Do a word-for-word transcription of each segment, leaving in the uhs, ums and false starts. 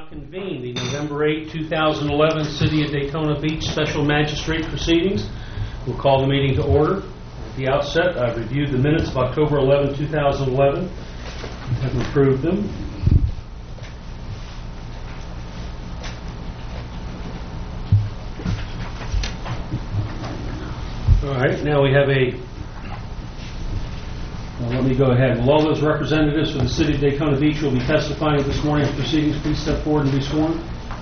Now convene the November eighth, two thousand eleven City of Daytona Beach Special Magistrate Proceedings. We'll call the meeting to order. At the outset, I've reviewed the minutes of October eleventh, two thousand eleven and have approved them. All right, now we have a Well, let me go ahead. Will all those representatives for the City of Daytona Beach who will be testifying at this morning's proceedings please step forward and be sworn?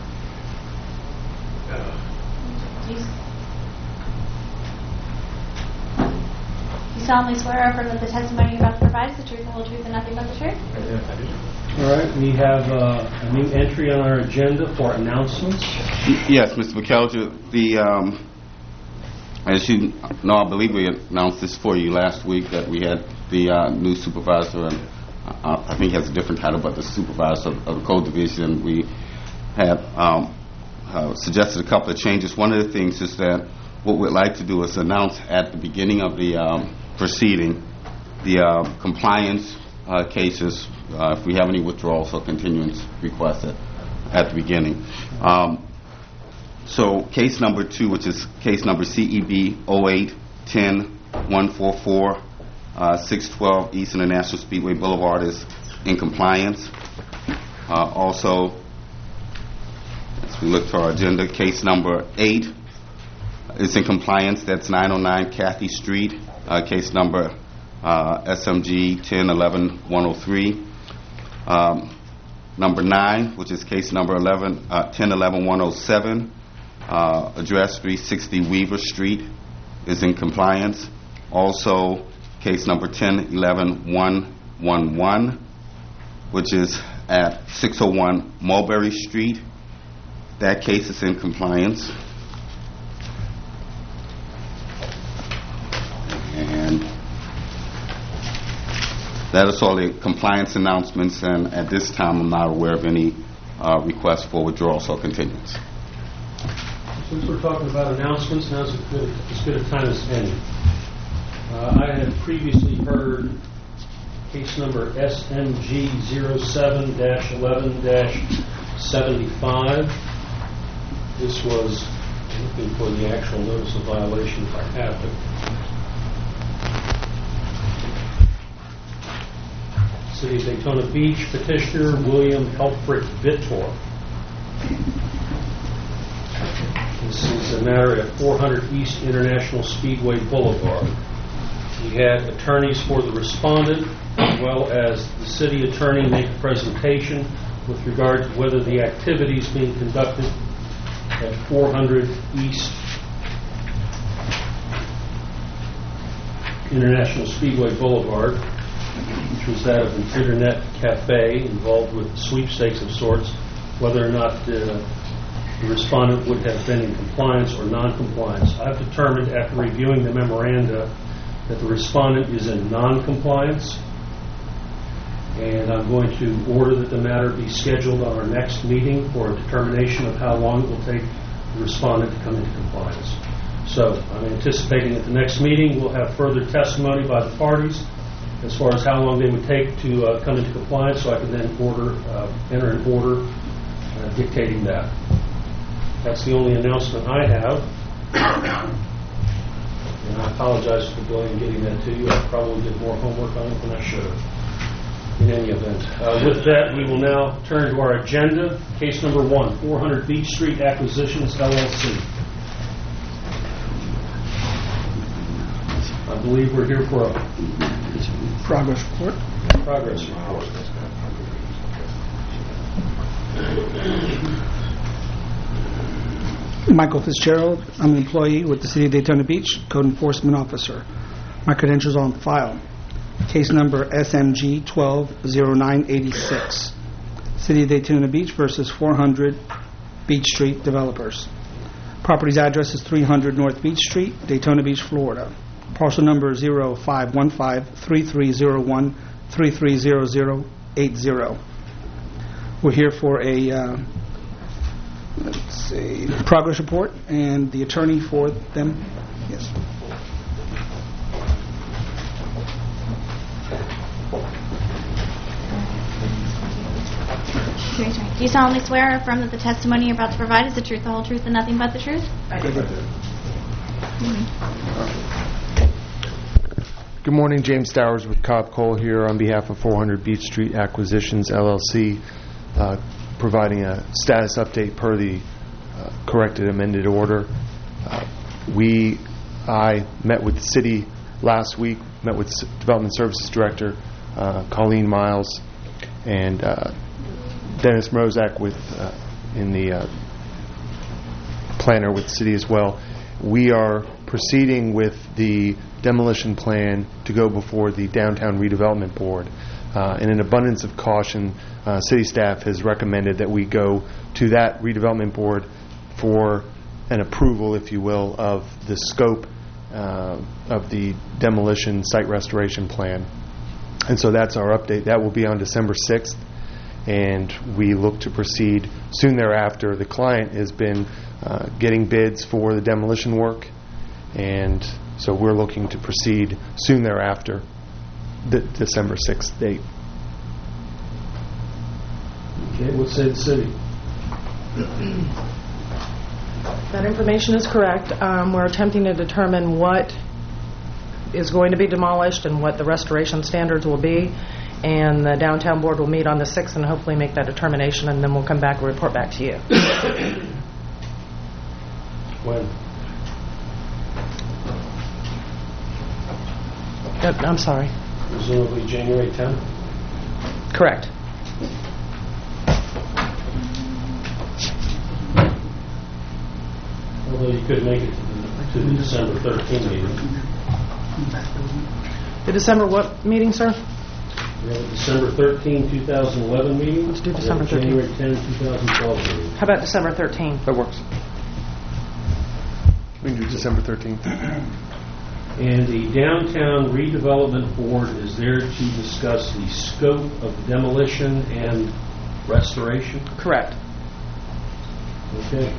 You solemnly swear or affirm that the testimony you're about to provide is the truth and whole truth and nothing but the truth? I do. All right, we have uh, a new entry on our agenda for announcements. Yes, Mister McKelger, the um, as you know, I believe we announced this for you last week that we had the uh, new supervisor, and uh, I think he has a different title, but the supervisor of, of the code division. We had um, uh, suggested a couple of changes. One of the things is that what we'd like to do is announce at the beginning of the um, proceeding the uh, compliance uh, cases, uh, if we have any withdrawals or continuance requests at, at the beginning. Um, so case number two, which is case number C E B oh eight ten one forty-four, Uh, six twelve East International Speedway Boulevard is in compliance. Uh, also, as we look to our agenda, case number eight is in compliance. That's nine oh nine Kathy Street. Uh, case number uh, S M G ten eleven one oh three. Um, number nine, which is case number eleven uh, ten eleven one oh seven, uh, address three sixty Weaver Street, is in compliance. Also, case number ten eleven one eleven, which is at six oh one Mulberry Street. That case is in compliance. And that is all the compliance announcements, and at this time I'm not aware of any uh, requests for withdrawals or continuance. Since we're talking about announcements, now's as good, as good a time as any. Uh, I had previously heard case number S M G zero seven eleven seventy-five. This was looking for the actual notice of violation if I have it. City of Daytona Beach, petitioner William Helfrich Vittor. This is a matter at four hundred East International Speedway Boulevard. He had attorneys for the respondent, as well as the city attorney, make a presentation with regard to whether the activities being conducted at four hundred East International Speedway Boulevard, which was that of an internet cafe involved with sweepstakes of sorts, whether or not uh, the respondent would have been in compliance or non-compliance. I've determined after reviewing the memoranda that the respondent is in non-compliance, and I'm going to order that the matter be scheduled on our next meeting for a determination of how long it will take the respondent to come into compliance. So I'm anticipating at the next meeting we'll have further testimony by the parties as far as how long they would take to uh, come into compliance, so I can then order, uh, enter an order uh, dictating that. That's the only announcement I have. And I apologize for the delay in getting that to you. I probably did more homework on it than I should have. In any event, uh, with that, we will now turn to our agenda. Case number one, four hundred Beach Street Acquisitions, L L C. I believe we're here for a progress report. Progress report. Michael Fitzgerald. I'm an employee with the City of Daytona Beach, Code Enforcement Officer. My credentials are on file. Case number S M G twelve oh nine eighty-six. City of Daytona Beach versus four hundred Beach Street Developers. Property's address is three hundred North Beach Street, Daytona Beach, Florida. Parcel number zero five one five three three zero one three three zero zero eight zero. We're here for a uh, let's see, progress report, and the attorney for them. Yes. Raise your hand. Do you solemnly swear or affirm that the testimony you're about to provide is the truth, the whole truth, and nothing but the truth? Good morning, James Stowers with Cobb Cole here on behalf of four hundred Beach Street Acquisitions, L L C, uh, providing a status update per the uh, corrected amended order. Uh, we, I met with the city last week, met with the Development Services Director, uh, Colleen Miles, and uh, Dennis Mrozak with, uh, in the uh, planner with the city as well. We are proceeding with the demolition plan to go before the Downtown Redevelopment Board. Uh, in an abundance of caution, uh, city staff has recommended that we go to that redevelopment board for an approval, if you will, of the scope uh, of the demolition site restoration plan. And so that's our update. That will be on December sixth, and we look to proceed soon thereafter. The client has been uh, getting bids for the demolition work, and so we're looking to proceed soon thereafter, the December sixth date. Okay, what say the city? That information is correct. Um, we're attempting to determine what is going to be demolished and what the restoration standards will be, and the downtown board will meet on the sixth and hopefully make that determination, and then we'll come back and report back to you. When? Uh, I'm sorry. Presumably January tenth? Correct. Although you could make it to the, to the December thirteenth meeting. The December what meeting, sir? We have a December thirteenth, two thousand eleven meeting. Let's do December We have a thirteenth. January tenth, two thousand twelve meeting. How about December thirteenth? That works. We can do December thirteenth. And the Downtown Redevelopment Board is there to discuss the scope of demolition and restoration. Correct. Okay.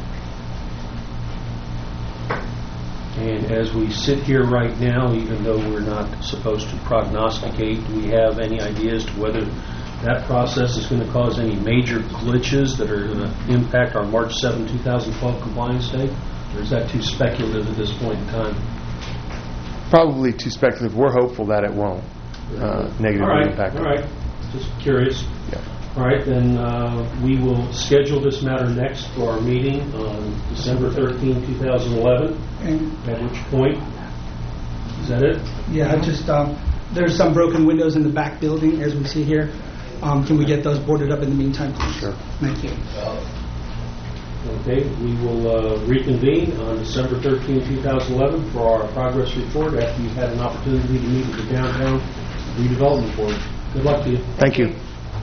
And as we sit here right now, even though we're not supposed to prognosticate, do we have any idea as to whether that process is going to cause any major glitches that are going to impact our March seventh, two thousand twelve compliance date? Or is that too speculative at this point in time? Probably too speculative. We're hopeful that it won't uh, negatively all right, impact. All right. Just curious. Yeah. All right, then uh, we will schedule this matter next for our meeting on December thirteenth, two thousand eleven. And, At which point, is that it? yeah, I just, um, there's some broken windows in the back building, as we see here. Um, Can we get those boarded up in the meantime, please? Sure. Thank you. Okay, we will uh, reconvene on December thirteenth, two thousand eleven for our progress report after you've had an opportunity to meet with the Downtown Redevelopment Board. Good luck to you. Thank you.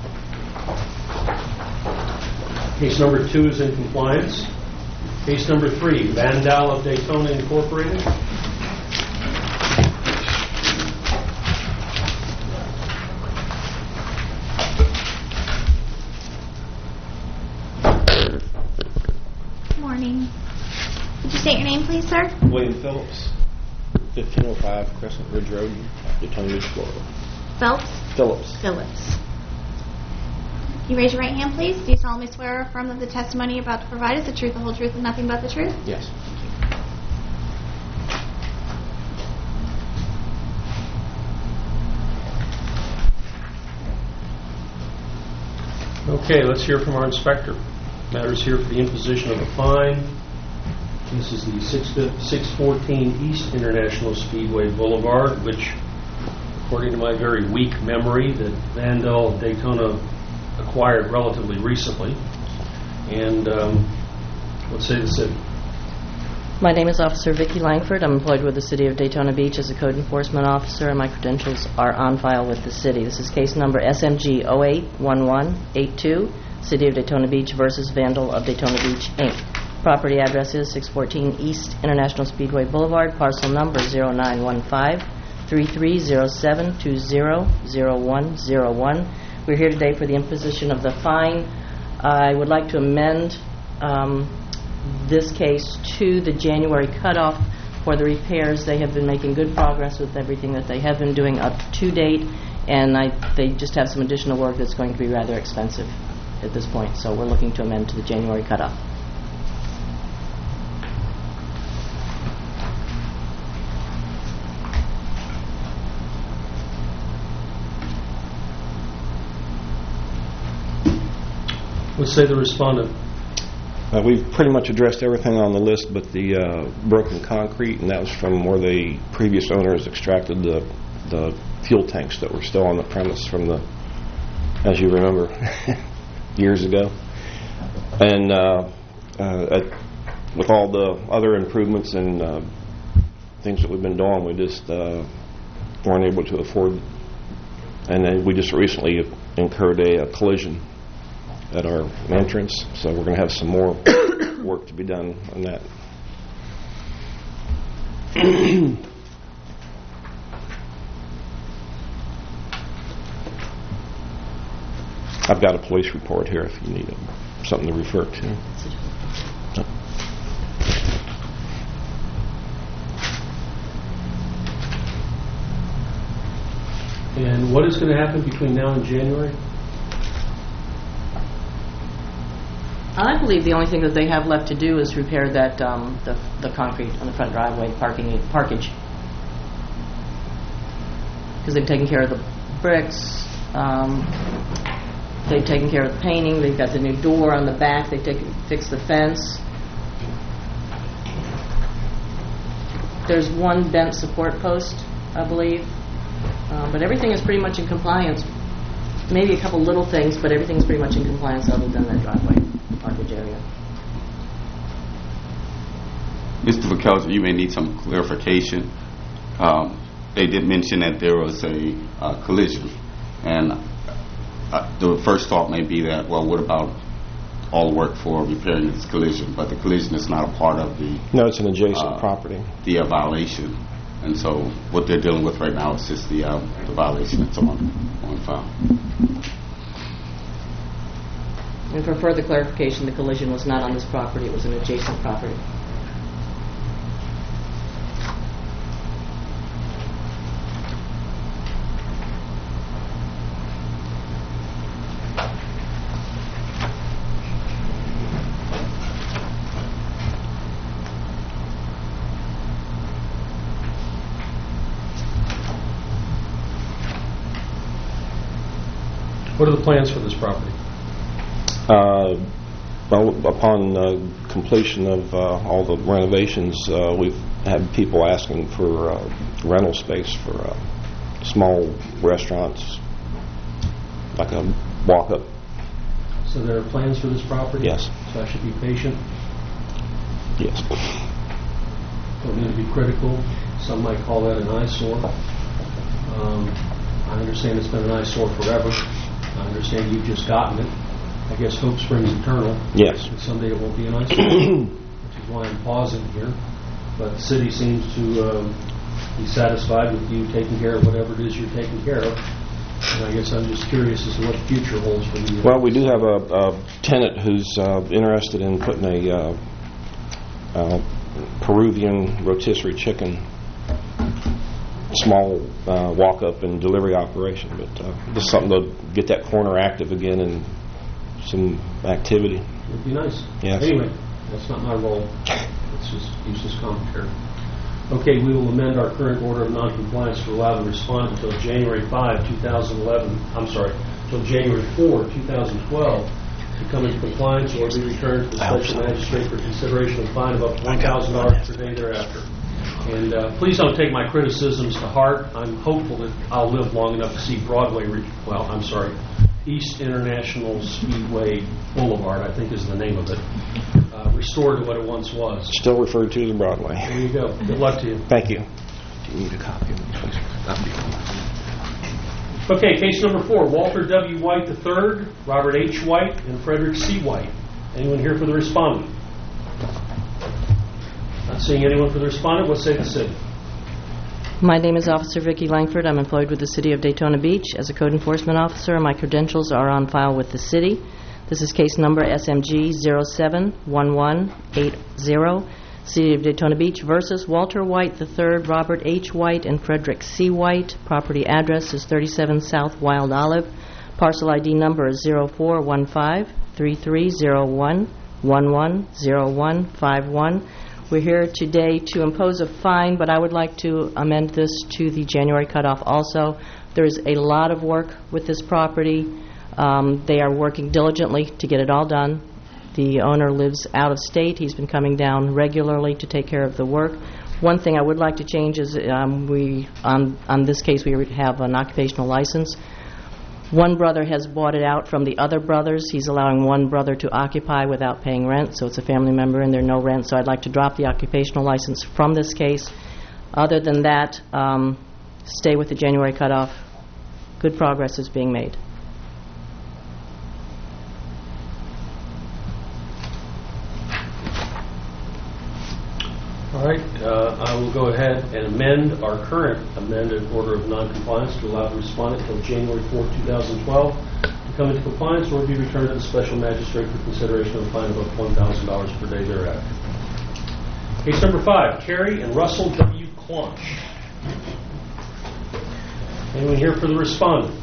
Case number two is in compliance. Case number three, Vandal of Daytona Incorporated. Morning. Would you state your name, please, sir? William Phillips, fifteen oh five Crescent Ridge Road, Daytona Beach, Florida. Phelps? Phillips. Phillips. Can you raise your right hand, please? Do you solemnly swear or affirm that the testimony you're about to provide is the truth, the whole truth, and nothing but the truth? Yes. Okay, let's hear from our inspector. Matters here for the imposition of a fine. This is the six fourteen East International Speedway Boulevard, which, according to my very weak memory, that Vandal Daytona acquired relatively recently. And um, let's say the city. My name is Officer Vicki Langford. I'm employed with the City of Daytona Beach as a code enforcement officer, and my credentials are on file with the city. This is case number S M G zero eight one one eight two, City of Daytona Beach versus Vandal of Daytona Beach, Incorporated. Property address is six fourteen East International Speedway Boulevard, parcel number zero nine one five three three zero seven two zero zero one zero one. We're here today for the imposition of the fine. I would like to amend um, this case to the January cutoff for the repairs. They have been making good progress with everything that they have been doing up to date, and I, they just have some additional work that's going to be rather expensive. at this point, so we're looking to amend to the January cutoff. Let's say the respondent. Uh, we've pretty much addressed everything on the list but the uh, broken concrete, and that was from where the previous owners extracted the the fuel tanks that were still on the premise from the, as you remember, years ago. And uh, uh, at, with all the other improvements and uh, things that we've been doing, we just uh, weren't able to afford. And then we just recently incurred a, a collision at our entrance, so we're going to have some more work to be done on that. I've got a police report here if you need it, something to refer to. And what is going to happen between now and January? I believe the only thing that they have left to do is repair that um, the the concrete on the front driveway parking parkage, because they've taken care of the bricks, um, they've taken care of the painting, they've got the new door on the back, they've taken fixed the fence. There's one bent support post, I believe, um, but everything is pretty much in compliance. Maybe a couple little things, but everything's pretty much in compliance other than that driveway parkage area. Mister McKelzer, you may need some clarification. Um, they did mention that there was a uh, collision, and uh, the first thought may be that, well, what about all the work for repairing this collision? But the collision is not a part of the... No, it's an adjacent uh, property. The uh, violation. And so what they're dealing with right now is just the, uh, the violation that's on, on file. And for further clarification, the collision was not on this property, it was an adjacent property. What are the plans for this property? Uh, well, upon uh, completion of uh, all the renovations, uh, we've had people asking for uh, rental space for uh, small restaurants, like a walk-up. So there are plans for this property? Yes. So I should be patient? Yes. Don't need to be critical. Some might call that an eyesore. Um, I understand it's been an eyesore forever. I understand you've just gotten it. I guess hope springs eternal. Yes. And someday it won't be an eyesore, which is why I'm pausing here. But the city seems to um, be satisfied with you taking care of whatever it is you're taking care of. And I guess I'm just curious as to what the future holds for you. Well, we do have a, a tenant who's uh, interested in putting a uh, uh, Peruvian rotisserie chicken small uh, walk-up and delivery operation, but uh, just something to get that corner active again and some activity. It would be nice. Yes. Anyway, that's not my role. It's just useless commentary. Okay, we will amend our current order of noncompliance to allow the respondent until January fifth, two thousand eleven, I'm sorry, until January fourth, two thousand twelve to come into compliance or be returned to the special magistrate for consideration of a fine of up to one thousand dollars per day thereafter. And uh, please don't take my criticisms to heart. I'm hopeful that I'll live long enough to see Broadway, re- well, I'm sorry, East International Speedway Boulevard, I think is the name of it, uh, restored to what it once was. Still referred to as the Broadway. There you go. Good luck to you. Thank you. Do you need a copy of it, please? That'd be fine. Okay, case number four, Walter W. White the third, Robert H. White, and Frederick C. White. Anyone here for the respondent? Not seeing anyone for the respondent. What say the city? My name is Officer Vicki Langford. I'm employed with the City of Daytona Beach as a code enforcement officer. My credentials are on file with the city. This is case number S M G zero seven one one eight zero, City of Daytona Beach versus Walter White the third, Robert H. White, and Frederick C. White. Property address is thirty-seven South Wild Olive. Parcel I D number is zero four one five, three three zero one, one one zero one five one. We're here today to impose a fine, but I would like to amend this to the January cutoff also. There's a lot of work with this property. Um, They are working diligently to get it all done. The owner lives out of state. He's been coming down regularly to take care of the work. One thing I would like to change is um, we, on, on this case, we have an occupational license. One brother has bought it out from the other brothers. He's allowing one brother to occupy without paying rent, so it's a family member and there's no rent. So I'd like to drop the occupational license from this case. Other than that, um, stay with the January cutoff. Good progress is being made. All right, uh, I will go ahead and amend our current amended order of noncompliance to allow the respondent until January fourth, two thousand twelve to come into compliance or be returned to the special magistrate for consideration of a fine of up to one thousand dollars per day thereafter. Case number five, Carrie and Russell W. Claunch. Anyone here for the respondent?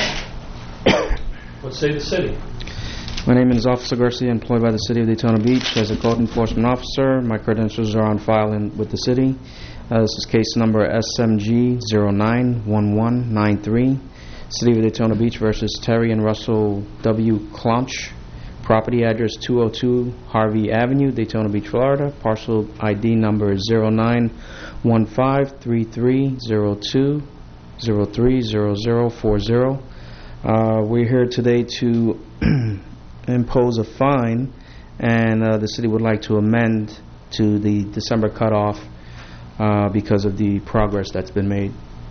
What say the city? My name is Officer Garcia, employed by the City of Daytona Beach as a code enforcement officer. My credentials are on file in, with the city. Uh, this is case number S M G zero nine one one nine three, City of Daytona Beach versus Terry and Russell W. Claunch. Property address two oh two Harvey Avenue, Daytona Beach, Florida. Parcel I D number zero nine one five three three zero two zero three zero zero four zero. Uh, we're here today to impose a fine, and uh, the city would like to amend to the December cutoff uh, because of the progress that's been made.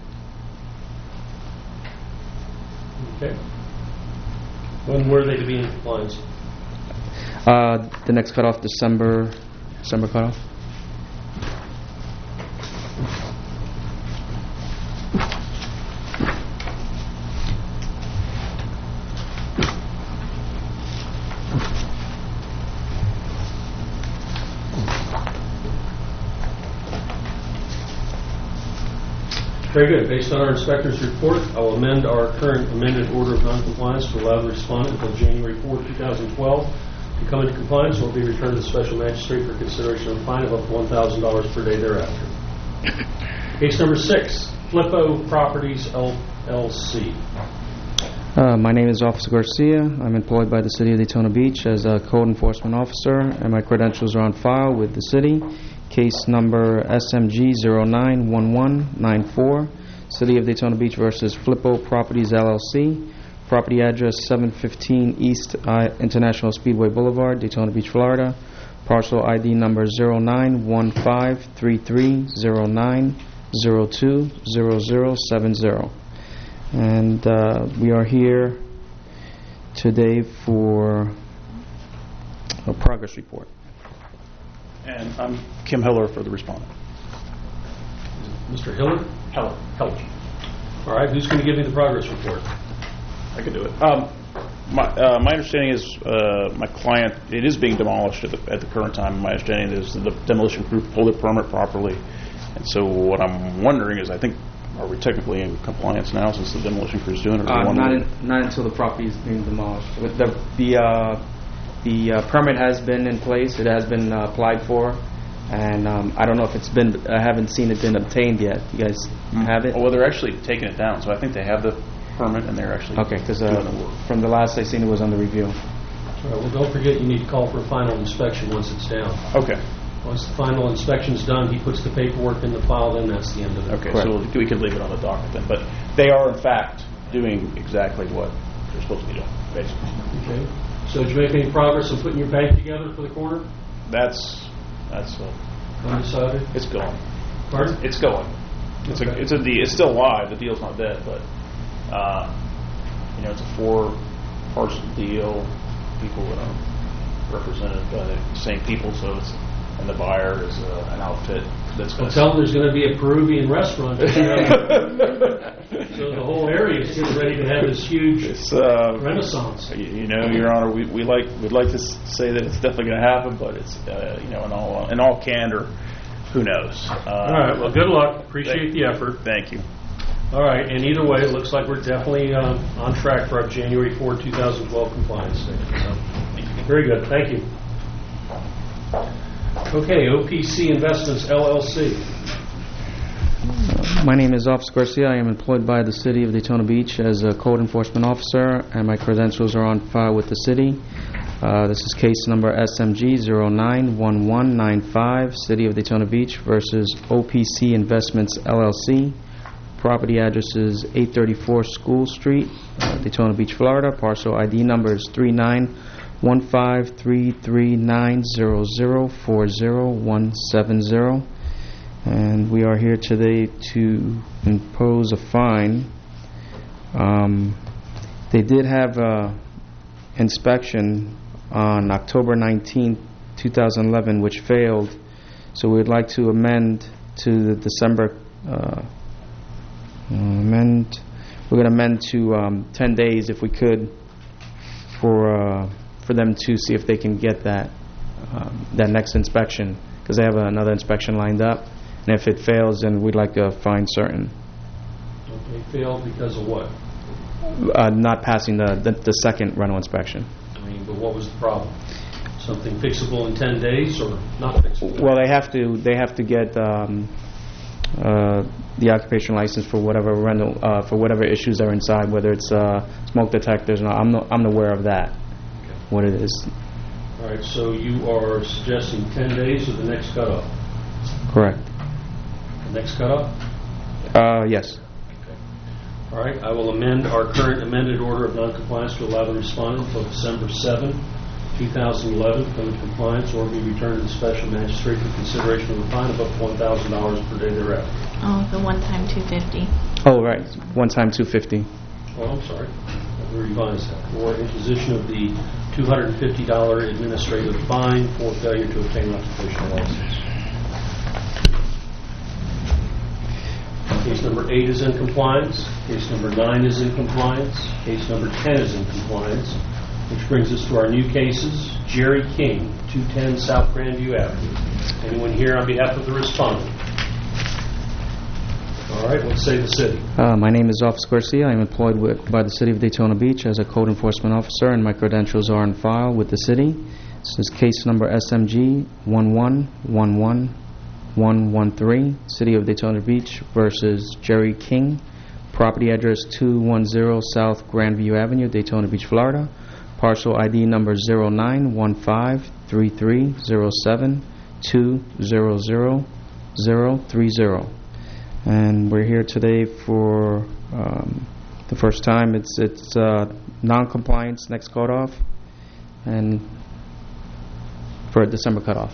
Okay. When were they to be in compliance? Uh, the next cutoff, December, December cutoff. Very good. Based on our inspector's report, I will amend our current amended order of noncompliance to allow the respondent until January fourth, two thousand twelve to come into compliance or be returned to the special magistrate for consideration of a fine of up to one thousand dollars per day thereafter. Case number six, Flippo Properties L L C. Uh, my name is Officer Garcia. I'm employed by the City of Daytona Beach as a code enforcement officer, and my credentials are on file with the city. Case number S M G zero nine one one nine four, City of Daytona Beach versus Flippo Properties L L C. Property address seven fifteen East uh, International Speedway Boulevard, Daytona Beach, Florida. Parcel I D number zero nine one five three three zero nine zero two zero zero seven zero. And uh, we are here today for a progress report. And I'm Kim Heller for the respondent. Mister Hiller? Heller. Heller. All right, who's going to give me the progress report? I can do it. Um, my, uh, my understanding is uh, my client, it is being demolished at the, at the current time. My understanding is that the demolition crew pulled their permit properly. And so what I'm wondering is, I think, are we technically in compliance now since the demolition crew is doing it? Or Uh, not, in, not until the property is being demolished. With the the uh, the uh, permit has been in place. It has been uh, applied for, and um, I don't know if it's been. I haven't seen it been obtained yet. You guys have it? Oh, well, they're actually taking it down, so I think they have the permit and they're actually Okay, because doing uh, the work. from the last I seen, it was under review. All right, well, don't forget you need to call for a final inspection once it's down. Okay. Once the final inspection's done, he puts the paperwork in the file, then that's the end of it. Okay, Correct. so we could leave it on the docket then. But they are, in fact, doing exactly what they're supposed to be doing, basically. Okay. So did you make any progress in putting your bank together for the corner? That's, that's, uh, Undecided? it's going. Pardon? It's going. It's a, Okay. it's a, de- it's still live. The deal's not dead, but, uh, you know, it's a four-parcel deal. People that are represented by the same people, so it's, and the buyer is uh, an outfit that's going Well, tell them there's going to be a Peruvian restaurant. So the whole area is getting ready to have this huge It's, uh, renaissance. You, you know, Your Honor, we, we like we'd like to s- say that it's definitely going to happen, but it's uh, you know, in all in all candor, who knows? Uh, All right. Well, good luck. Appreciate thank, the effort. Thank you. All right, and either way, it looks like we're definitely um, on track for our January fourth, two thousand twelve compliance statement. So, very good. Thank you. Okay, O P C Investments, L L C. My name is Officer Garcia. I am employed by the City of Daytona Beach as a code enforcement officer, and my credentials are on file with the city. Uh, this is case number S M G zero nine one one nine five, City of Daytona Beach versus O P C Investments, L L C. Property address is eight thirty-four School Street, uh, Daytona Beach, Florida. Parcel I D number is three nine one five three three nine zero zero four zero one seven zero. And we are here today to impose a fine. Um, they did have an inspection on October nineteenth, two thousand eleven, which failed. So we'd like to amend to the December, uh, amend, we're going to amend to um, ten days if we could for uh, for them to see if they can get that, um, that next inspection, because they have another inspection lined up. And if it fails, then we'd like to fine certain. Okay, failed because of what? Uh, not passing the, the the second rental inspection. I mean, but what was the problem? Something fixable in ten days or not fixable? Well, they have to they have to get um, uh, the occupation license for whatever rental uh, for whatever issues are inside, whether it's uh, smoke detectors or not. I'm not I'm aware of that. Okay. What it is. All right. So you are suggesting ten days or the next cutoff? Correct. The next cutoff? Uh, yes. Okay. All right. I will amend our current amended order of noncompliance to allow the respondent until December seventh, two thousand eleven to come into compliance or be returned to the special magistrate for consideration of a fine of up to one thousand dollars per day thereafter. Oh, the one-time two fifty. Oh, right. One time two fifty. Oh, I'm sorry. Let me revise that. Or imposition of the two hundred fifty dollars administrative fine for failure to obtain occupational license. Case number eight is in compliance. Case number nine is in compliance. Case number ten is in compliance, which brings us to our new cases. Jerry King, two ten South Grandview Avenue. Anyone here on behalf of the respondent? All right, let's say the city. Uh, my name is Officer Garcia. I am employed with, by the City of Daytona Beach as a code enforcement officer, and my credentials are on file with the city. This is case number S M G one one one one one one three, City of Daytona Beach versus Jerry King. Property address two ten South Grandview Avenue, Daytona Beach, Florida. Parcel I D number zero nine one five three three zero seven two zero zero zero three zero. And we're here today for um, the first time. It's it's uh, non-compliance next cutoff, and for a December cutoff.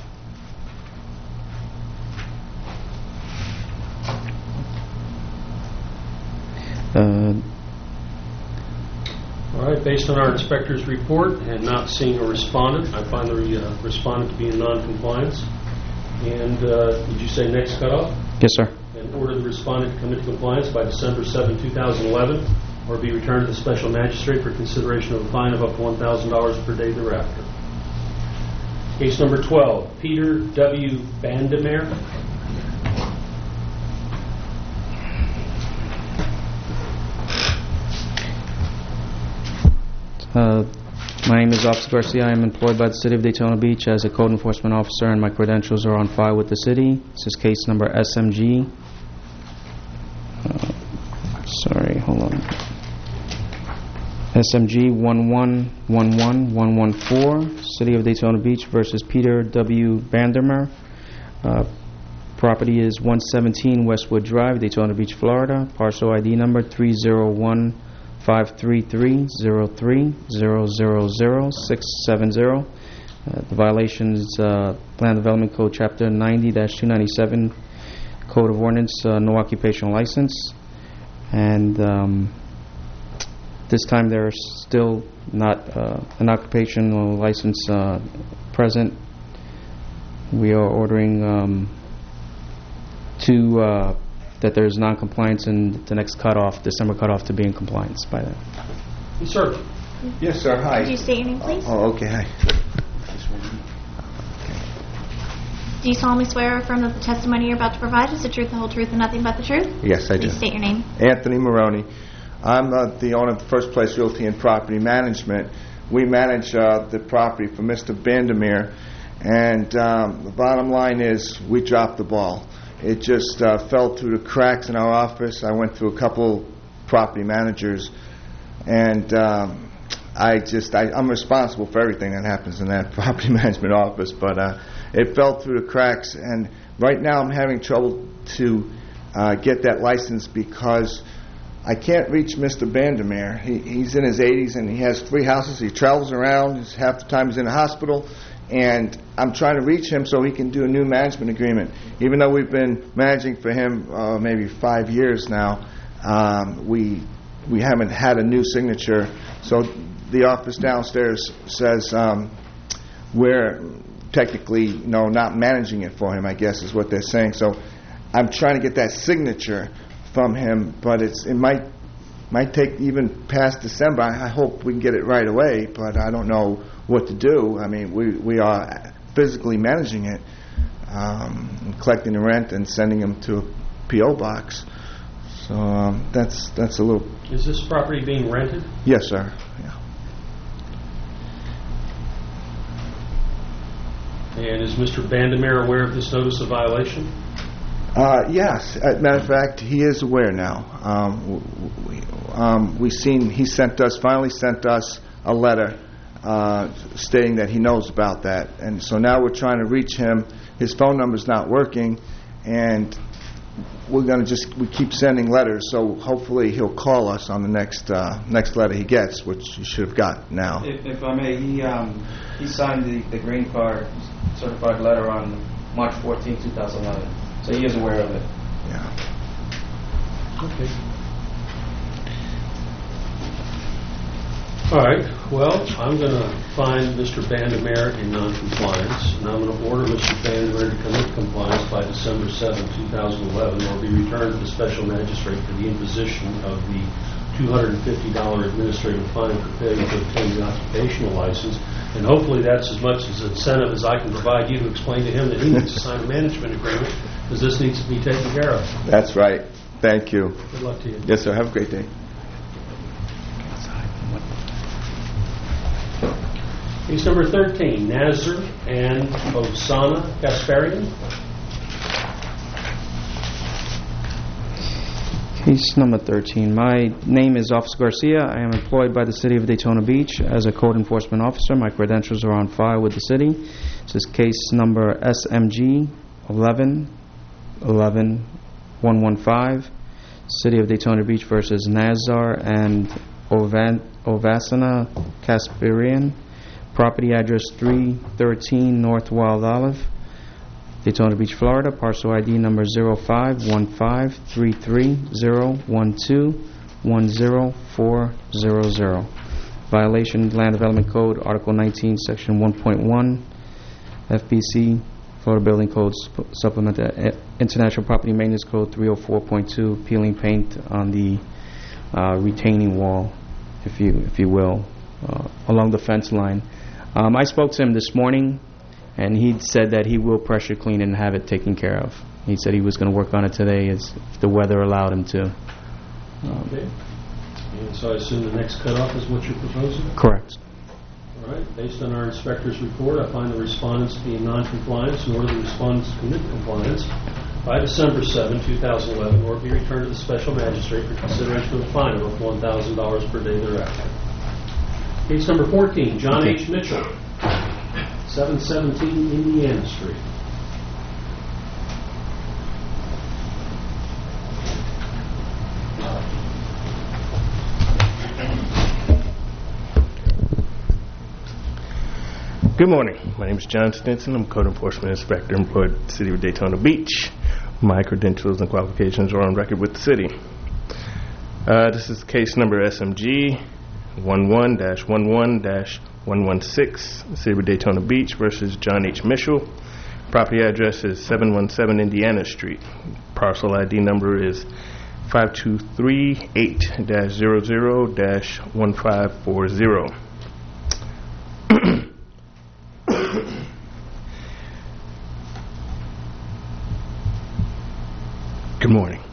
Uh, All right, based on our inspector's report and not seeing a respondent, I find the uh, respondent to be in non-compliance. And uh, did you say next cutoff? yes, sir. And order the respondent to come into compliance by December seventh, two thousand eleven, or be returned to the special magistrate for consideration of a fine of up to one thousand dollars per day thereafter. Case number twelve, Peter W. Vandermeer. Uh, my name is Officer Garcia. I am employed by the City of Daytona Beach as a code enforcement officer, and my credentials are on file with the city. This is case number S M G. Uh, sorry, hold on. S M G one one one one one one four, City of Daytona Beach versus Peter W. Vandermeer. Uh, property is one seventeen Westwood Drive, Daytona Beach, Florida. Parcel I D number three zero one five three three zero three zero zero zero six seven zero. Uh, the violations, uh, Land Development Code Chapter ninety dash two ninety-seven, Code of Ordinance, uh, no occupational license. And um, this time there's still not uh, an occupational license uh, present. We are ordering um, to uh, that there's non-compliance and the next cutoff, December cutoff, to be in compliance by then. Yes, sir. Yes, sir. Hi. Could you state your name, please? Oh, okay. Hi. Do you solemnly swear or affirm that the testimony you're about to provide is the truth, the whole truth, and nothing but the truth? Yes, I do. Please state your name. Anthony Maroney. I'm uh, the owner of the First Place Realty and Property Management. We manage uh, the property for Mister Vandermeer, and um, the bottom line is we dropped the ball. It just uh, fell through the cracks in our office. I went through a couple property managers, and um, I just I, I'm responsible for everything that happens in that property management office, but uh, it fell through the cracks, and right now I'm having trouble to uh, get that license because I can't reach Mister Vandermeer. He, he's in his eighties and he has three houses. He travels around. He's, half the time he's in the hospital, and I'm trying to reach him so he can do a new management agreement. Even though we've been managing for him uh, maybe five years now, um, we we haven't had a new signature. So the office downstairs says um, we're technically, you know, not managing it for him, I guess is what they're saying. So I'm trying to get that signature from him, but it's it might might take even past December. I, I hope we can get it right away, but I don't know what to do. I mean, we we are physically managing it, um, collecting the rent and sending them to a P O box. So um, that's that's a little. Is this property being rented? Yes, sir. Yeah. And is Mister Vandermeer aware of this notice of violation? Uh, yes. As a matter of fact, he is aware now. Um, we, um, we seen he sent us finally sent us a letter uh, stating that he knows about that, and so now we're trying to reach him. His phone number's not working, and we're going to just we keep sending letters. So hopefully he'll call us on the next uh, next letter he gets, which he should have got now. If, if I may, he um, he signed the, the green card certified letter on March fourteenth, two thousand eleven. So he is aware of it. Yeah. Okay. All right. Well, I'm going to find Mister Vandermeer in noncompliance, and I'm going to order Mister Vandermeer to come into compliance by December seventh, two thousand eleven, or be returned to the special magistrate for the imposition of the two hundred fifty dollars administrative fine for failure to obtain the occupational license. And hopefully that's as much as incentive as I can provide you to explain to him that he needs to sign a management agreement, because this needs to be taken care of. That's right. Thank you. Good luck to you. Yes, sir. Have a great day. Case number thirteen, Nazar and Osana Kasparian. Case number thirteen. My name is Officer Garcia. I am employed by the City of Daytona Beach as a code enforcement officer. My credentials are on file with the city. This is case number S M G eleven eleven one one five, City of Daytona Beach versus Nazar and Ovan- Ovasana Kasparian. Property address three thirteen North Wild Olive, Daytona Beach, Florida. Parcel I D number zero five one five three three zero one two one zero four zero zero. Violation Land Development Code, Article nineteen, Section one point one, F B C, Florida Building Code, supplement the International Property Maintenance Code three oh four point two, peeling paint on the uh, retaining wall, if you if you will, uh, along the fence line. Um, I spoke to him this morning, and he said that he will pressure clean and have it taken care of. He said he was going to work on it today as if the weather allowed him to. Um, Okay. And so I assume the next cutoff is what you're proposing? correct. All right. Based on our inspector's report, I find the respondents to be in noncompliance and order the respondents to commit compliance by December seventh, two thousand eleven, or be returned to the special magistrate for consideration of a fine of one thousand dollars per day thereafter. Case number fourteen, John H. Mitchell, seven seventeen Indiana Street. Good morning. My name is John Stinson. I'm Code Enforcement Inspector employed at the City of Daytona Beach. My credentials and qualifications are on record with the city. Uh, this is case number S M G eleven dash eleven dash one one six, City of Daytona Beach versus John H. Mitchell. Property address is seven seventeen Indiana Street. Parcel I D number is five two three eight dash zero zero dash one five four zero. Good morning.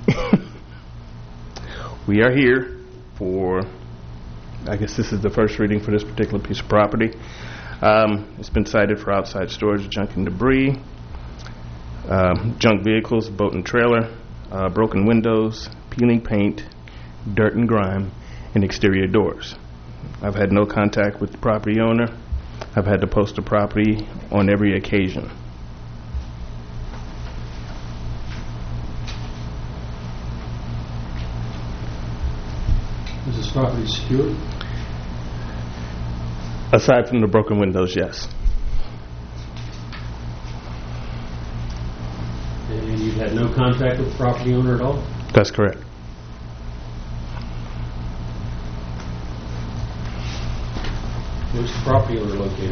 We are here for, I guess this is the first reading for this particular piece of property. Um, it's been cited for outside storage, junk and debris, um, junk vehicles, boat and trailer, uh, broken windows, peeling paint, dirt and grime, and exterior doors. I've had no contact with the property owner. I've had to post the property on every occasion. Is this property secured? Aside from the broken windows, yes. And you've had no contact with the property owner at all? That's correct. Where's the property owner located?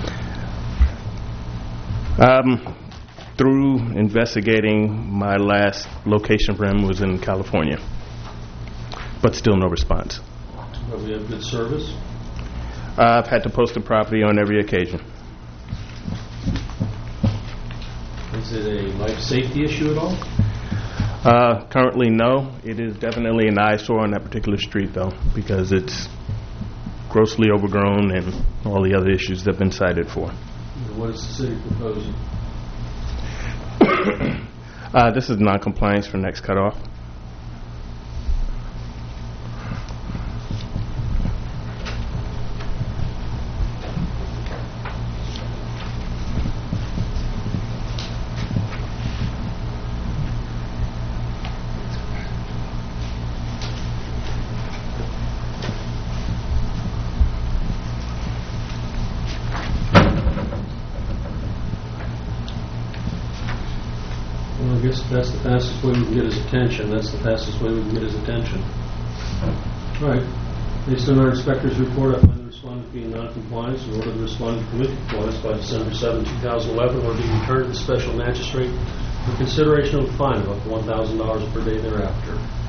Um, through investigating, my last location for him was in California, but still no response. Have we had good service? Uh, I've had to post the property on every occasion. Is it a life safety issue at all? Uh, currently, no. It is definitely an eyesore on that particular street, though, because it's grossly overgrown and all the other issues that have been cited for. And what is the city proposing? uh, this is non-compliance for next cutoff. Well, I guess that's the fastest way we can get his attention. That's the fastest way we can get his attention. All right. Based on our inspector's report, I find the respondent being non-compliant and order the respondent to commit compliance by December seventh, two thousand eleven, or be returned to the special magistrate for consideration of a fine of up to one thousand dollars per day thereafter.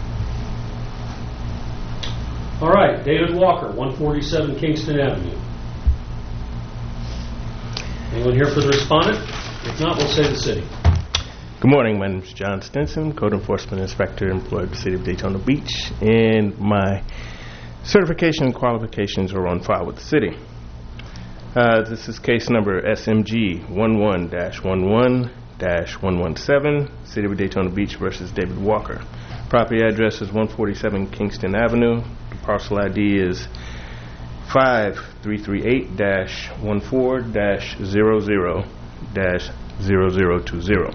All right. David Walker, one forty-seven Kingston Avenue. Anyone here for the respondent? If not, we'll say the city. Good morning. My name is John Stinson, Code Enforcement Inspector employed with the City of Daytona Beach, and my certification and qualifications are on file with the city. Uh, this is case number S M G one one dash one one dash one one seven, City of Daytona Beach versus David Walker. Property address is one forty-seven Kingston Avenue. The parcel I D is five three three eight dash one four dash zero zero dash zero zero two zero.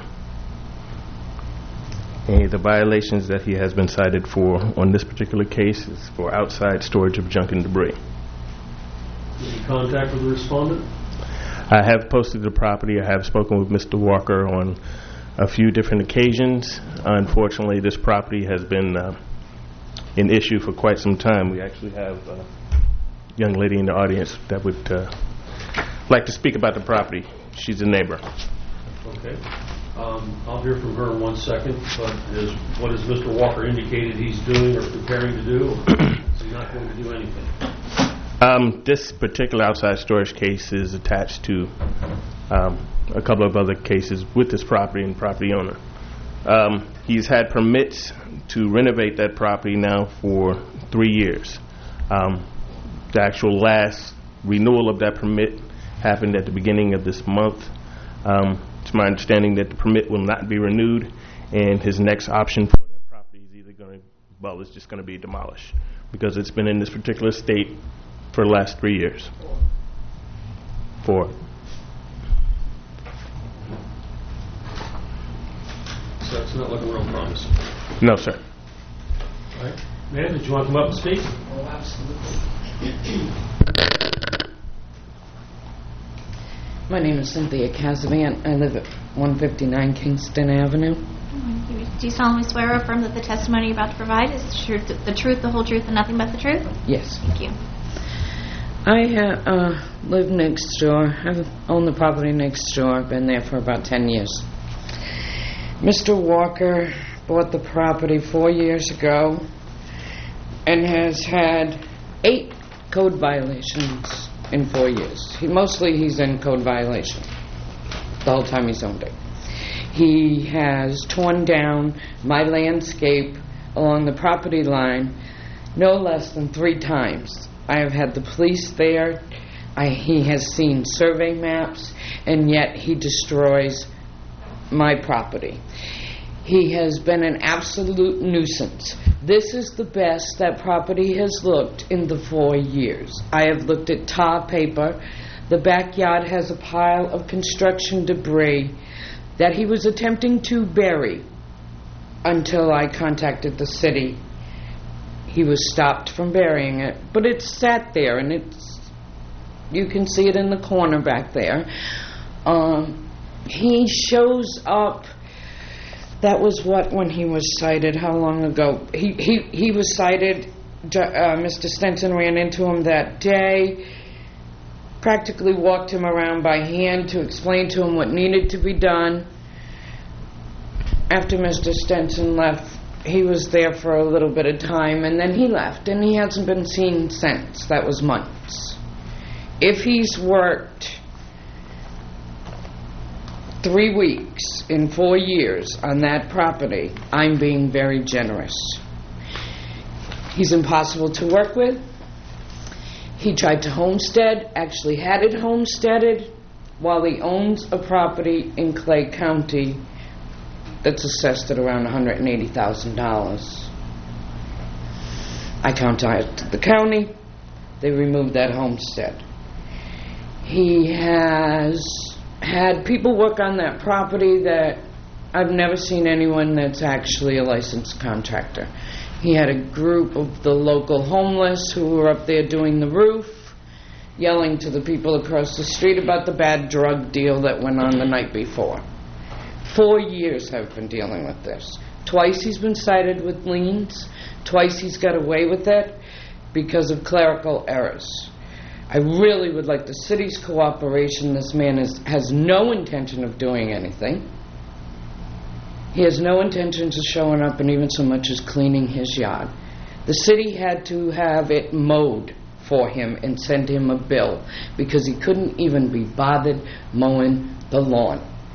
And the violations that he has been cited for on this particular case is for outside storage of junk and debris. Any contact with the respondent? I have posted the property. I have spoken with Mister Walker on a few different occasions. Unfortunately, this property has been uh, an issue for quite some time. We actually have a young lady in the audience that would uh, like to speak about the property. She's a neighbor. Okay. Um, I'll hear from her in one second, but is, what has Mister Walker indicated he's doing or preparing to do? Or is he not going to do anything? Um, this particular outside storage case is attached to um, a couple of other cases with this property and property owner. Um, he's had permits to renovate that property now for three years. Um, the actual last renewal of that permit happened at the beginning of this month. Um, it's my understanding that the permit will not be renewed, and his next option for that property is either going to, well, it's just going to be demolished because it's been in this particular state for the last three years. Four. So it's not looking real promising. No, sir. All right. Ma'am, did you want to come up and speak? Oh, absolutely. My name is Cynthia Casavant. I live at one fifty-nine Kingston Avenue. Do you solemnly swear or affirm that the testimony you're about to provide is the truth, the truth, the whole truth, and nothing but the truth? Yes. Thank you. I uh, uh, live next door. I own the property next door. I've been there for about ten years. Mister Walker bought the property four years ago and has had eight code violations in four years. He, mostly he's in code violation the whole time he's owned it. He has torn down my landscape along the property line no less than three times. I have had the police there. I, he has seen survey maps, and yet he destroys my property. He has been an absolute nuisance. This is the best that property has looked in the four years. I have looked at tar paper. The backyard has a pile of construction debris that he was attempting to bury until I contacted the city. He was stopped from burying it, but it sat there, and it's, you can see it in the corner back there. Um, he shows up. That was what, when he was cited, how long ago? He he, he was cited, uh, Mister Stenson ran into him that day, practically walked him around by hand to explain to him what needed to be done. After Mister Stenson left, he was there for a little bit of time, and then he left, and he hasn't been seen since. That was months. If he's worked three weeks in four years on that property, I'm being very generous. He's impossible to work with. He tried to homestead, actually had it homesteaded, while he owns a property in Clay County that's assessed at around one hundred eighty thousand dollars. I contacted the county. They removed that homestead. He has had people work on that property that I've never seen anyone that's actually a licensed contractor. He had a group of the local homeless who were up there doing the roof, yelling to the people across the street about the bad drug deal that went on the night before. Four years I've been dealing with this. Twice he's been cited with liens. Twice he's got away with it because of clerical errors. I really would like the city's cooperation. This man is, has no intention of doing anything. He has no intentions of showing up and even so much as cleaning his yard. The city had to have it mowed for him and send him a bill because he couldn't even be bothered mowing the lawn.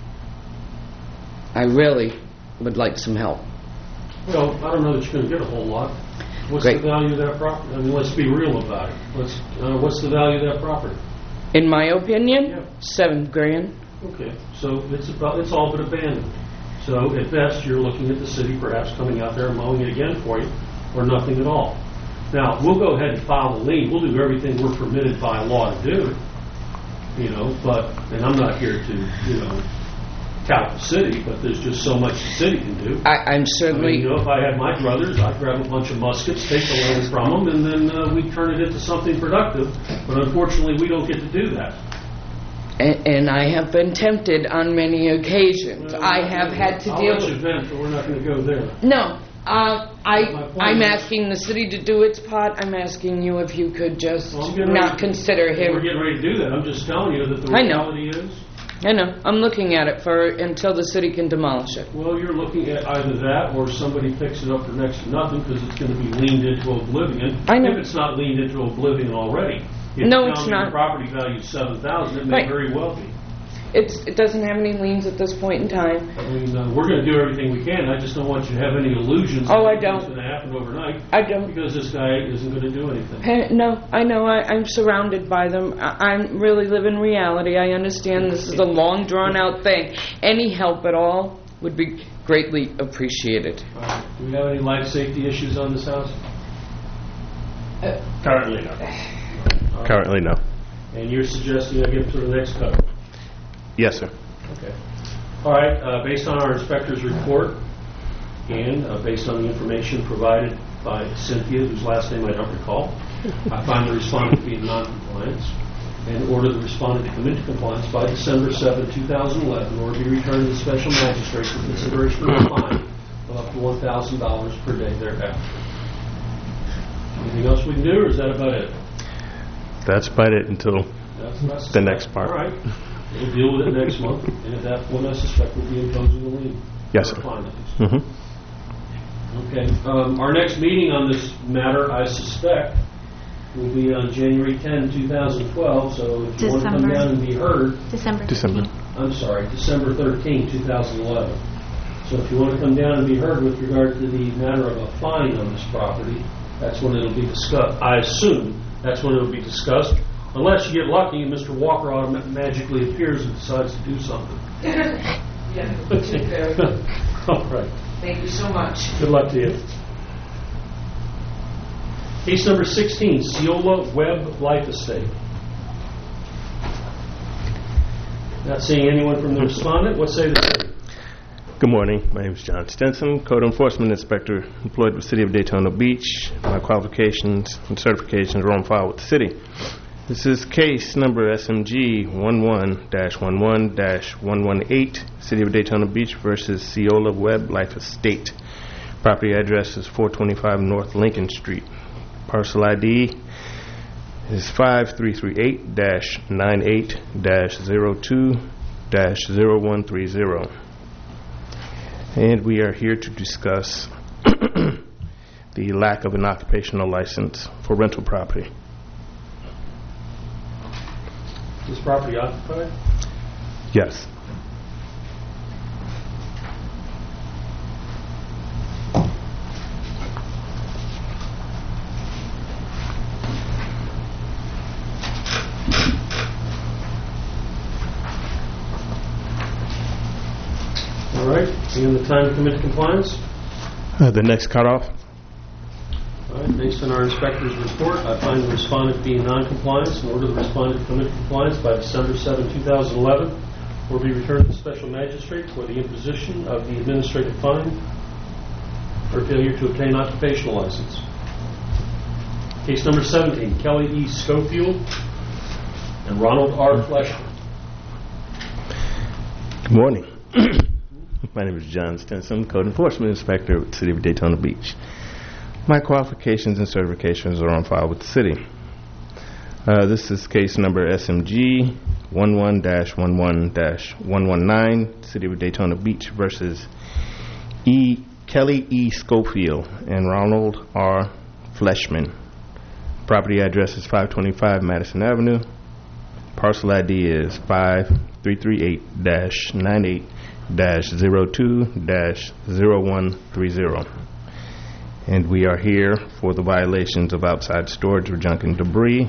I really would like some help. Well, I don't know that you're going to get a whole lot. What's Great. the value of that property? I mean, let's be real about it. Let's, uh, what's the value of that property? In my opinion, Yeah. seven grand. Okay, so it's about, it's all but abandoned. So at best, you're looking at the city perhaps coming out there and mowing it again for you, or nothing at all. Now, we'll go ahead and file the lien. We'll do everything we're permitted by law to do, you know, but, and I'm not here to, you know, tout the city, but there's just so much the city can do. I, I'm I certainly... mean, you know, if I had my brothers, I'd grab a bunch of muskets, take the land from them, and then uh, we'd turn it into something productive. But unfortunately, we don't get to do that. And, and I have been tempted on many occasions. Well, I have had to I'll deal let you with... vent, but we're not going to go there. No, uh, I, My point I'm is- asking the city to do its part. I'm asking you if you could just Well, I'm getting not ready- consider We're him. getting ready to do that. I'm just telling you that the I know. reality is, I know. I'm looking at it for until the city can demolish it. well, you're looking at either that or somebody picks it up for next to nothing because it's going to be leaned into oblivion. I know. If it's not leaned into oblivion already. If No, you're it's telling me not. the property value is seven thousand, it may Right. very well be. It's it doesn't have any liens at this point in time. I mean, uh, we're going to do everything we can. I just don't want you to have any illusions Oh, I that don't. it's going to happen overnight. I don't. Because this guy isn't going to do anything. Hey, no, I know. I, I'm surrounded by them. I, I'm really living reality. I understand this is a long, drawn-out thing. Any help at all would be greatly appreciated. All right. Do we have any life safety issues on this house? Currently, no. All right. Currently, no. And you're suggesting I get to the next cut? Yes, sir. Okay. All right, uh, based on our inspector's report and uh, based on the information provided by Cynthia, whose last name I don't recall, I find the respondent to be in non-compliance and order the respondent to come into compliance by December seventh, two thousand eleven, or be returned to the special magistrate for consideration of a fine of up to one thousand dollars per day thereafter. Anything else we can do, or is that about it? That's about it until That's, that's the next part. All right. We'll deal with it next month, and at that point, I suspect we'll be imposing a lien. Yes, Or a sir. fine, at least. Mm-hmm. Okay. Um, Our next meeting on this matter, I suspect, will be on January tenth, two thousand twelve, so if you want to come December. down and be heard, December December. fifteenth. I'm sorry, December thirteenth, two thousand eleven. So if you want to come down and be heard with regard to the matter of a fine on this property, that's when it'll be discussed. I assume that's when it'll be discussed, unless you get lucky and Mister Walker automatically magically appears and decides to do something. Yeah. All right. Thank you so much. Good luck to you. Case number sixteen, Ceola Webb Life Estate. Not seeing anyone from the respondent. What say the city? Good morning. My name is John Stinson, Code Enforcement Inspector employed with the City of Daytona Beach. My qualifications and certifications are on file with the city. This is case number S M G eleven dash eleven dash one one eight, City of Daytona Beach versus Ceola Webb Life Estate. Property address is four twenty-five North Lincoln Street. Parcel I D is five three three eight dash nine eight dash zero two dash zero one three zero. And we are here to discuss the lack of an occupational license for rental property. Is this property occupied? Yes. All right. And the time to come into compliance? Uh, the next cutoff? All right. Based on our inspector's report, I find the respondent being non-compliance. In order the respondent to come into compliance by December seventh, two thousand eleven, will be returned to the special magistrate for the imposition of the administrative fine for failure to obtain occupational license. Case number seventeen, Kelly E. Schofield and Ronald R. Fleshman. Good morning. My name is John Stinson, Code Enforcement Inspector with the City of Daytona Beach. My qualifications and certifications are on file with the city. Uh, this is case number S M G eleven dash eleven dash one one nine, City of Daytona Beach versus E. Kelly E. Schofield and Ronald R. Fleshman. Property address is five twenty-five Madison Avenue. Parcel I D is five three three eight dash nine eight dash zero two dash zero one three zero. And we are here for the violations of outside storage of junk and debris.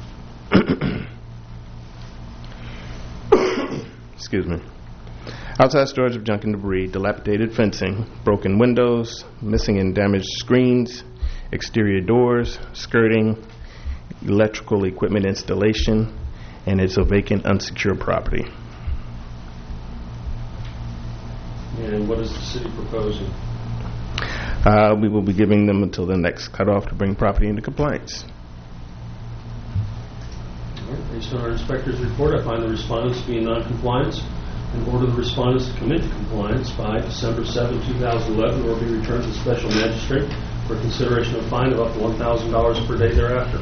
Excuse me. Outside storage of junk and debris, dilapidated fencing, broken windows, missing and damaged screens, exterior doors, skirting, electrical equipment installation, and it's a vacant, unsecured property. And what is the city proposing? Uh, we will be giving them until the next cutoff to bring property into compliance. All right. Based on our inspector's report, I find the respondents to be in non-compliance and order the respondents to come into compliance by December seventh, two thousand eleven, or be returned to the special magistrate for consideration of a fine of up to one thousand dollars per day thereafter.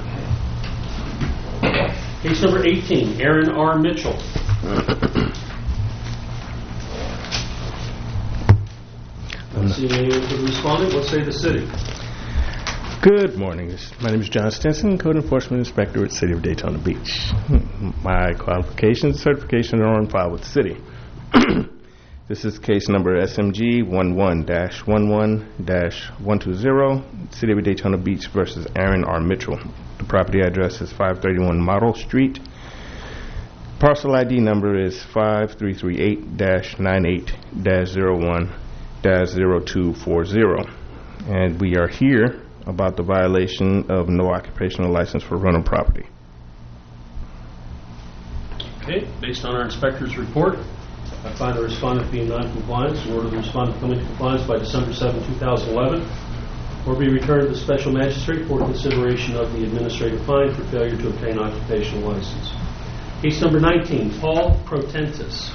Case number eighteen, Aaron R. Mitchell. Not seeing anyone for the respondent. What say the city? Good morning. My name is John Stinson, Code Enforcement Inspector at the City of Daytona Beach. My qualifications and certifications are on file with the city. This is case number S M G eleven dash eleven dash one two zero, City of Daytona Beach versus Aaron R. Mitchell. The property address is five thirty-one Model Street. Parcel I D number is five three three eight dash nine eight dash zero one dash zero two four zero. And we are here about the violation of no occupational license for rental property. Okay, based on our inspector's report, I find the respondent to be in non-compliance and order the respondent to come into compliance by December seventh, two thousand eleven, or be returned to the special magistrate for consideration of the administrative fine for failure to obtain occupational license. Case number nineteen, Paul Protentis.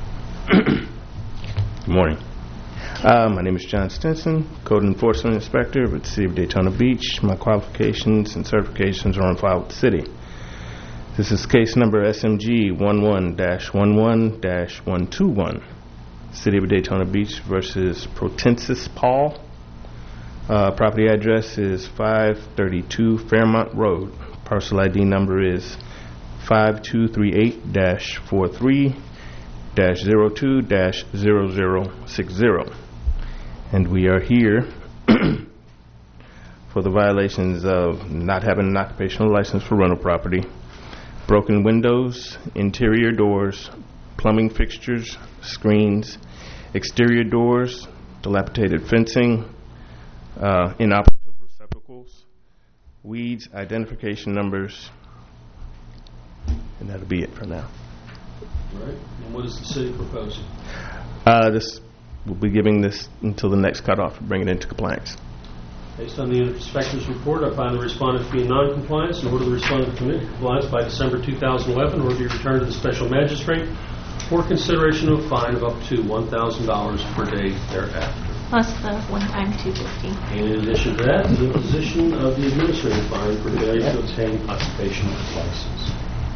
Good morning. Uh, my name is John Stinson, Code Enforcement Inspector with the City of Daytona Beach. My qualifications and certifications are on file with the city. This is case number S M G eleven dash eleven dash one two one, City of Daytona Beach versus Protensis Paul. Uh, property address is five thirty-two Fairmont Road, Parcel I D number is five two three eight dash four three dash zero two dash zero zero six zero. And we are here for the violations of not having an occupational license for rental property, broken windows, interior doors, plumbing fixtures, screens, exterior doors, dilapidated fencing, uh, inoperative receptacles, weeds, identification numbers, and that'll be it for now. All right. And what is the city proposing? Uh, this we'll be giving this until the next cutoff and bring it into compliance. Based on the inspector's report, I find the respondent to be in non-compliance and order the respondent to commit to compliance by December two thousand eleven or be returned to the special magistrate for consideration of a fine of up to one thousand dollars per day thereafter. Plus the one-time two hundred fifty dollars. In addition to that, the imposition of the administrative fine for failure to obtain occupational license.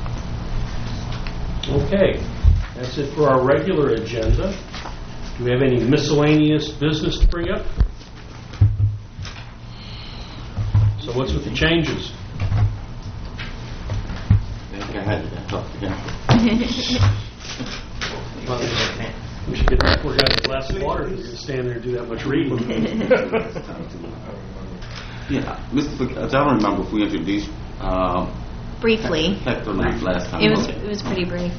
Okay, that's it for our regular agenda. Do we have any miscellaneous business to bring up? So what's with the changes? Well, we should get that poor guy a glass of water. He's going to stand there and do that much reading. Yeah, Mister Flick, I don't remember if we introduced um, Briefly. Hector Knight last time. It was, Okay. it was pretty brief.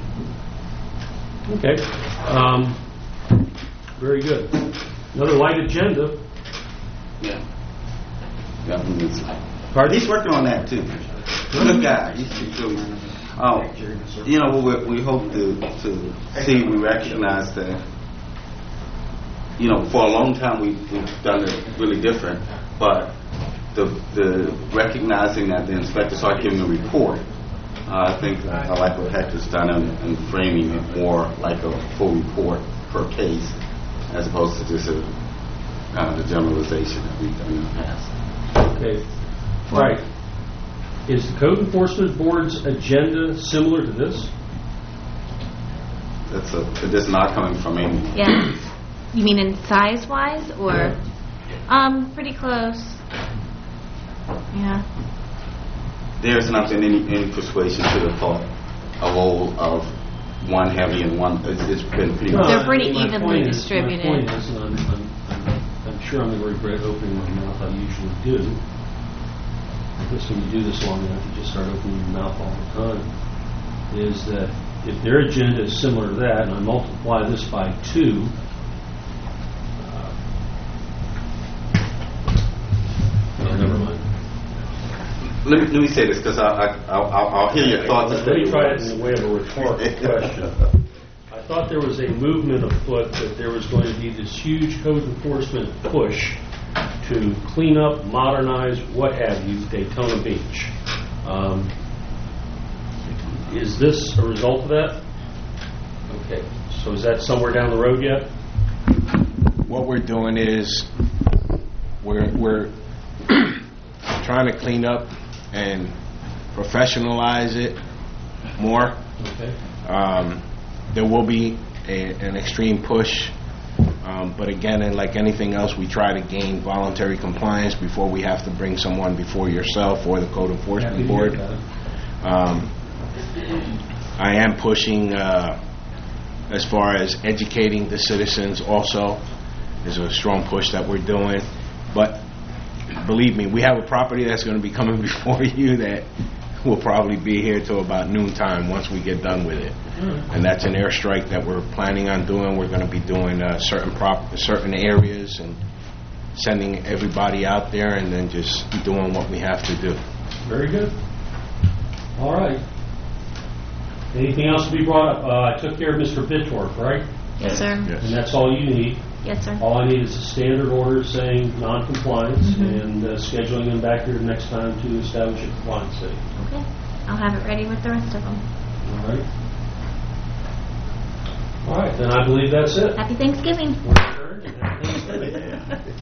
Okay. Okay. Um, very good. Another light agenda. Yeah. Yeah, he's, Pardon? he's working on that too. Good guy. He's really, oh, you know, we, we hope to, to see, we recognize that, you know, for a long time we, we've done it really different, but the, the recognizing that the inspector started giving a report, uh, I think I like what Hector's done in, in framing it more like a full report per case as opposed to just a kind of the generalization that we've done in the past. Okay. Right. Is the Code Enforcement Board's agenda similar to this? That's a, it is not coming from Amy. Yeah. You mean in size-wise, or? Yeah. Um, pretty close. Yeah. There's not been any, any persuasion to the thought of all of one heavy and one. It's, it's been pretty. No, much. They're pretty my evenly point is- distributed. My point is, and I'm, I'm, I'm, I'm sure I'm the regret opening my mouth I usually do. I guess when you do this long enough, you just start opening your mouth all the time. Is that if their agenda is similar to that, and I multiply this by two, uh, oh, never mind. Let me, let me say this because I, I, I'll, I'll hear your thoughts. Let me try it in the way of a rhetorical question. I thought there was a movement afoot that there was going to be this huge code enforcement push to clean up, modernize, what have you, Daytona Beach. Um, is this a result of that? Okay, so is that somewhere down the road yet? What we're doing is we're we're trying to clean up and professionalize it more. Okay. Um, there will be a, an extreme push, um, but again, and like anything else, we try to gain voluntary compliance before we have to bring someone before yourself or the Code Enforcement Board. Um, I am pushing uh, as far as educating the citizens also. There's a strong push that we're doing, but believe me, we have a property that's going to be coming before you that will probably be here till about noontime once we get done with it. Mm. And that's an airstrike that we're planning on doing. We're going to be doing uh, certain prop certain areas and sending everybody out there and then just doing what we have to do. Very good. All right. Anything else to be brought up? Uh, I took care of Mister Bittorf, right? Yes, sir. Yes. And that's all you need. Yes, sir. All I need is a standard order saying non-compliance Mm-hmm. and uh, scheduling them back here next time to establish a compliance date. Okay. I'll have it ready with the rest of them. All right. All right, then I believe that's it. Happy Thanksgiving. We're adjourned and happy Thanksgiving.